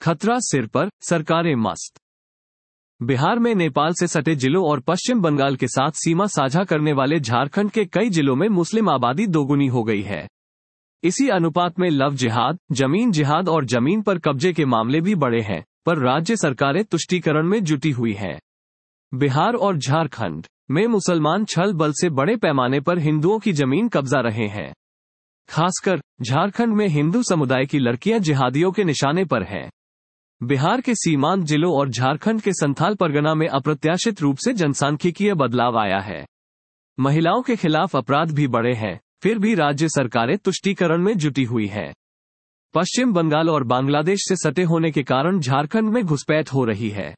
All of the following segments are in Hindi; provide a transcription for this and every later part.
खतरा सिर पर, सरकारें मस्त। बिहार में नेपाल से सटे जिलों और पश्चिम बंगाल के साथ सीमा साझा करने वाले झारखंड के कई जिलों में मुस्लिम आबादी दोगुनी हो गई है। इसी अनुपात में लव जिहाद, जमीन जिहाद और जमीन पर कब्जे के मामले भी बढ़े हैं, पर राज्य सरकारें तुष्टीकरण में जुटी हुई हैं। बिहार और झारखंड में मुसलमान छल बल से बड़े पैमाने पर हिंदुओं की जमीन कब्जा रहे हैं। खासकर झारखंड में हिंदू समुदाय की लड़कियां जिहादियों के निशाने पर हैं। बिहार के सीमांत जिलों और झारखंड के संथाल परगना में अप्रत्याशित रूप से जनसांख्यिकीय बदलाव आया है। महिलाओं के खिलाफ अपराध भी बढ़े हैं, फिर भी राज्य सरकारें तुष्टीकरण में जुटी हुई हैं। पश्चिम बंगाल और बांग्लादेश से सटे होने के कारण झारखंड में घुसपैठ हो रही है।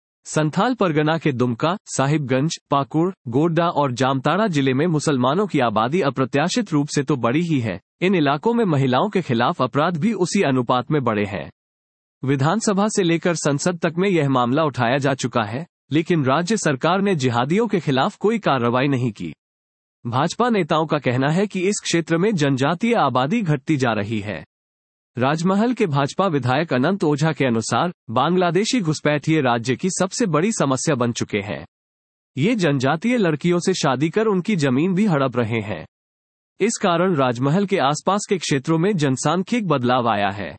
संथाल परगना के दुमका, साहिबगंज, पाकुड़, गोड्डा और जामताड़ा जिले में मुसलमानों की आबादी अप्रत्याशित रूप से तो बढ़ी ही है, इन इलाकों में महिलाओं के खिलाफ अपराध भी उसी अनुपात में बढ़े हैं। विधानसभा से लेकर संसद तक में यह मामला उठाया जा चुका है, लेकिन राज्य सरकार ने जिहादियों के खिलाफ कोई कार्रवाई नहीं की। भाजपा नेताओं का कहना है कि इस क्षेत्र में जनजातीय आबादी घटती जा रही है। राजमहल के भाजपा विधायक अनंत ओझा के अनुसार बांग्लादेशी घुसपैठिए राज्य की सबसे बड़ी समस्या बन चुके हैं। ये जनजातीय लड़कियों से शादी कर उनकी जमीन भी हड़प रहे हैं। इस कारण राजमहल के आसपास के क्षेत्रों में जनसांख्यिक बदलाव आया है।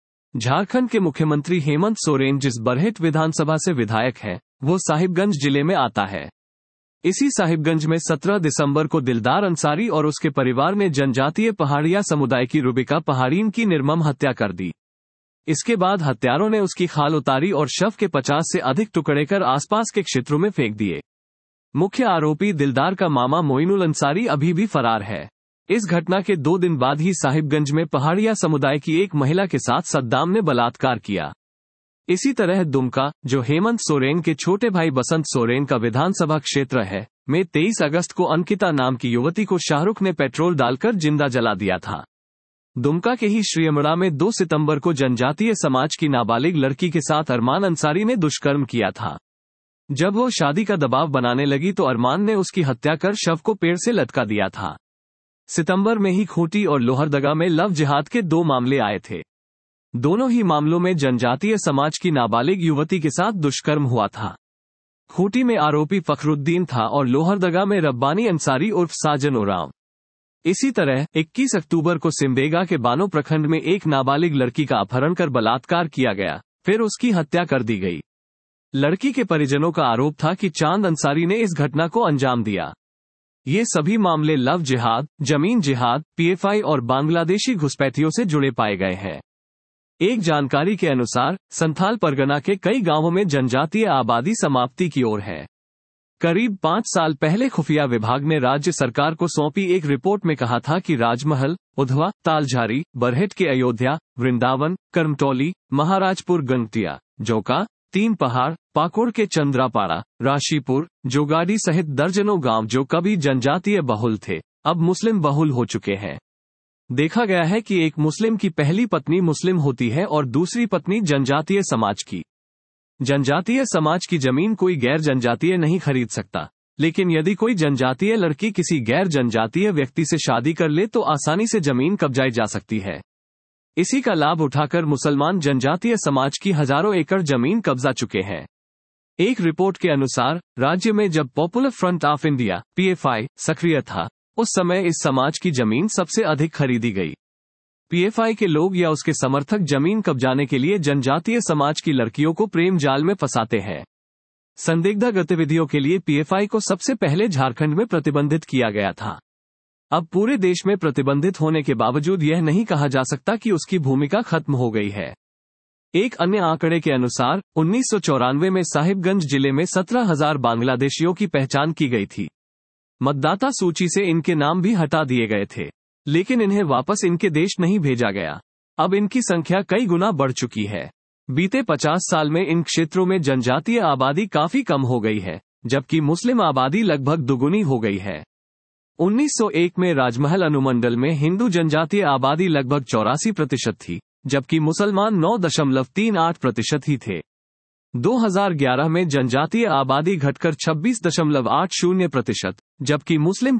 झारखंड के मुख्यमंत्री हेमंत सोरेन जिस बरहेट विधानसभा से विधायक हैं, वो साहिबगंज जिले में आता है। इसी साहिबगंज में 17 दिसंबर को दिलदार अंसारी और उसके परिवार ने जनजातीय पहाड़िया समुदाय की रुबिका पहाड़ीन की निर्मम हत्या कर दी। इसके बाद हत्यारों ने उसकी खाल उतारी और शव के 50 से अधिक टुकड़े कर आसपास के क्षेत्रों में फेंक दिए। मुख्य आरोपी दिलदार का मामा मोइनुल अंसारी अभी भी फरार है। इस घटना के 2 दिन बाद ही साहिबगंज में पहाड़िया समुदाय की एक महिला के साथ सद्दाम ने बलात्कार किया। इसी तरह दुमका, जो हेमंत सोरेन के छोटे भाई बसंत सोरेन का विधानसभा क्षेत्र है, में 23 अगस्त को अंकिता नाम की युवती को शाहरुख ने पेट्रोल डालकर जिंदा जला दिया था। दुमका के ही श्रीअमड़ा में 2 सितंबर को जनजातीय समाज की नाबालिग लड़की के साथ अरमान अंसारी ने दुष्कर्म किया था। जब वो शादी का दबाव बनाने लगी तो अरमान ने उसकी हत्या कर शव को पेड़ से लटका दिया था। सितंबर में ही खूंटी और लोहरदगा में लव जिहाद के 2 मामले आए थे। दोनों ही मामलों में जनजातीय समाज की नाबालिग युवती के साथ दुष्कर्म हुआ था। खूंटी में आरोपी फखरुद्दीन था और लोहरदगा में रब्बानी अंसारी उर्फ साजन उरांव। इसी तरह 21 अक्टूबर को सिमडेगा के बानो प्रखंड में एक नाबालिग लड़की का अपहरण कर बलात्कार किया गया, फिर उसकी हत्या कर दी गई। लड़की के परिजनों का आरोप था कि चांद अंसारी ने इस घटना को अंजाम दिया। ये सभी मामले लव जिहाद, जमीन जिहाद, पीएफआई और बांग्लादेशी घुसपैठियों से जुड़े पाए गए हैं। एक जानकारी के अनुसार संथाल परगना के कई गांवों में जनजातीय आबादी समाप्ति की ओर है। करीब 5 साल पहले खुफिया विभाग ने राज्य सरकार को सौंपी एक रिपोर्ट में कहा था कि राजमहल, उधवा, तालझारी, बरहेट के अयोध्या, वृंदावन, करमटौली, महाराजपुर, गंगटिया, जोका, 3 पहाड़, पाकुड़ के चंद्रापाड़ा, राशीपुर, जोगाड़ी सहित दर्जनों गांव जो कभी जनजातीय बहुल थे, अब मुस्लिम बहुल हो चुके हैं। देखा गया है कि एक मुस्लिम की पहली पत्नी मुस्लिम होती है और दूसरी पत्नी जनजातीय समाज की। जनजातीय समाज की जमीन कोई गैर जनजातीय नहीं खरीद सकता, लेकिन यदि कोई जनजातीय लड़की किसी गैर जनजातीय व्यक्ति से शादी कर ले तो आसानी से जमीन कब्जाई जा सकती है। इसी का लाभ उठाकर मुसलमान जनजातीय समाज की हजारों एकड़ जमीन कब्जा चुके हैं। एक रिपोर्ट के अनुसार राज्य में जब पॉपुलर फ्रंट ऑफ इंडिया (पीएफआई) सक्रिय था, उस समय इस समाज की जमीन सबसे अधिक खरीदी गई। पीएफआई के लोग या उसके समर्थक जमीन कब्जाने के लिए जनजातीय समाज की लड़कियों को प्रेम जाल में फंसाते हैं। संदिग्ध गतिविधियों के लिए पीएफआई को सबसे पहले झारखंड में प्रतिबंधित किया गया था। अब पूरे देश में प्रतिबंधित होने के बावजूद यह नहीं कहा जा सकता कि उसकी भूमिका खत्म हो गई है। एक अन्य आंकड़े के अनुसार 1994 में साहिबगंज जिले में 17,000 बांग्लादेशियों की पहचान की गई थी। मतदाता सूची से इनके नाम भी हटा दिए गए थे, लेकिन इन्हें वापस इनके देश नहीं भेजा गया। अब इनकी संख्या कई गुना बढ़ चुकी है। बीते 50 साल में इन क्षेत्रों में जनजातीय आबादी काफी कम हो गई है, जबकि मुस्लिम आबादी लगभग दुगुनी हो गई है। 1901 में राजमहल अनुमंडल में हिंदू जनजातीय आबादी लगभग 84% थी, जबकि मुसलमान 9.38% ही थे। 2011 में जनजातीय आबादी घटकर 26.80%, जबकि मुस्लिम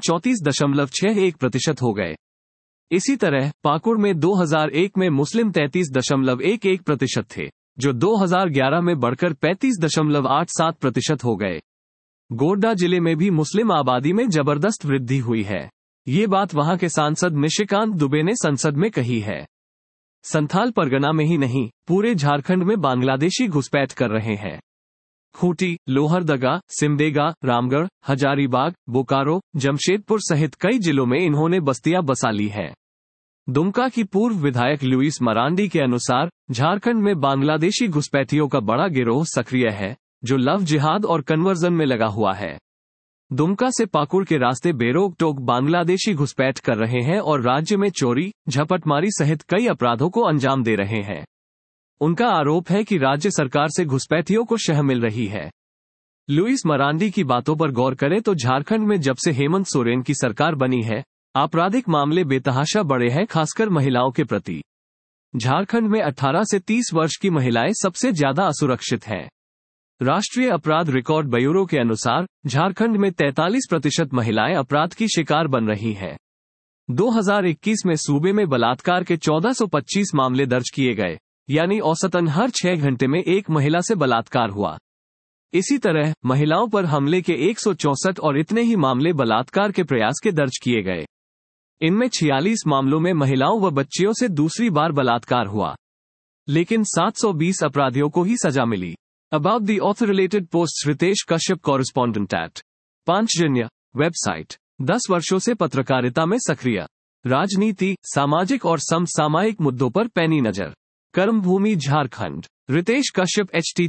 34.61% हो गए। इसी तरह पाकुड़ में 2001 में मुस्लिम 33.11% थे, जो 2011 में बढ़कर 35.87% हो गए। गोड्डा जिले में भी मुस्लिम आबादी में जबरदस्त वृद्धि हुई है। ये बात वहां के सांसद निशिकांत दुबे ने संसद में कही है। संथाल परगना में ही नहीं, पूरे झारखंड में बांग्लादेशी घुसपैठ कर रहे हैं। खूंटी, लोहरदगा, सिमडेगा, रामगढ़, हजारीबाग, बोकारो, जमशेदपुर सहित कई जिलों में इन्होंने बस्तियां बसा ली हैं। दुमका की पूर्व विधायक लुइस मरांडी के अनुसार झारखंड में बांग्लादेशी घुसपैठियों का बड़ा गिरोह सक्रिय है, जो लव जिहाद और कन्वर्जन में लगा हुआ है। दुमका से पाकुड़ के रास्ते बेरोक टोक बांग्लादेशी घुसपैठ कर रहे हैं और राज्य में चोरी, झपटमारी सहित कई अपराधों को अंजाम दे रहे हैं। उनका आरोप है कि राज्य सरकार से घुसपैठियों को शह मिल रही है। लुइस मरांडी की बातों पर गौर करें तो झारखंड में जब से हेमंत सोरेन की सरकार बनी है, आपराधिक मामले बेतहाशा बढ़े हैं, खासकर महिलाओं के प्रति। झारखंड में 18 से 30 वर्ष की महिलाएं सबसे ज्यादा असुरक्षित हैं। राष्ट्रीय अपराध रिकॉर्ड ब्यूरो के अनुसार झारखंड में 43% महिलाएं अपराध की शिकार बन रही हैं। 2021 में सूबे में बलात्कार के 1425 मामले दर्ज किए गए, यानी औसतन हर 6 घंटे में एक महिला से बलात्कार हुआ। इसी तरह महिलाओं पर हमले के 164 और इतने ही मामले बलात्कार के प्रयास के दर्ज किए गए। इनमें 46 मामलों में महिलाओं व बच्चियों से दूसरी बार बलात्कार हुआ, लेकिन 720 अपराधियों को ही सजा मिली। About the author related posts Ritesh Kashyap correspondent at Panchjanya website. 10 वर्षों से पत्रकारिता में सक्रिय, राजनीति, सामाजिक और समसामयिक मुद्दों पर पैनी नजर। कर्मभूमि Jharkhand. Ritesh Kashyap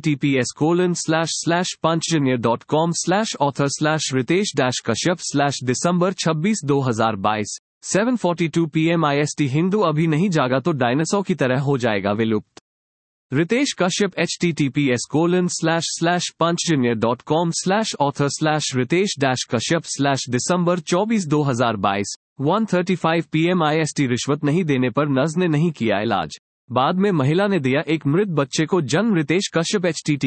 https://panchjanya.com/author/ritesh-kashyap/December 26 2022 7:42 PM IST। Hindu अभी नहीं जागा तो डायनासोर की तरह हो जाएगा विलुप्त। Ritesh Kashyap https://panchjanya.com/author/ritesh-kashyap/December 24 2022 1:35 PM IST। रिश्वत नहीं देने पर नर्स ने नहीं किया इलाज, बाद में महिला ने दिया एक मृत बच्चे को जन्म। रितेश कश्यप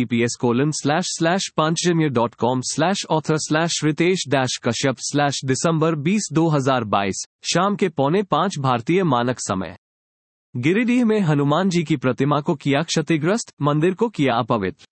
https://panchjanya.com/author/ritesh-kashyap/December 20 2022 शाम के 4:45 भारतीय मानक समय। गिरिडीह में हनुमान जी की प्रतिमा को किया क्षतिग्रस्त, मंदिर को किया अपवित्र।